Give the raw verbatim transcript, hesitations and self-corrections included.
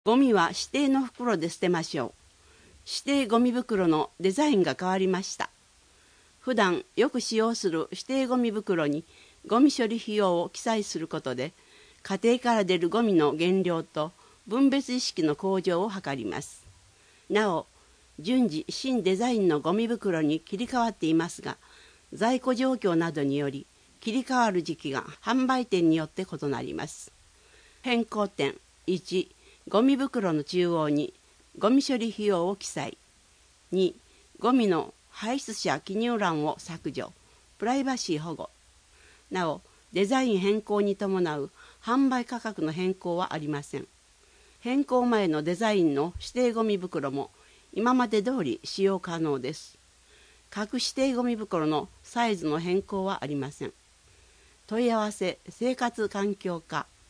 ゴミは指定の袋で捨てましょう。指定ゴミ袋のデザインが変わりました。普段よく使用する指定ゴミ袋にゴミ処理費用を記載することで、家庭から出るゴミの減量と分別意識の向上を図ります。なお、順次新デザインのゴミ袋に切り替わっていますが、在庫状況などにより切り替わる時期が販売店によって異なります。変更点いち、ゴミ袋の中央にゴミ処理費用を記載。に、ゴミの排出者記入欄を削除、プライバシー保護。なお、デザイン変更に伴う販売価格の変更はありません。変更前のデザインの指定ゴミ袋も今まで通り使用可能です。各指定ゴミ袋のサイズの変更はありません。問い合わせ生活環境課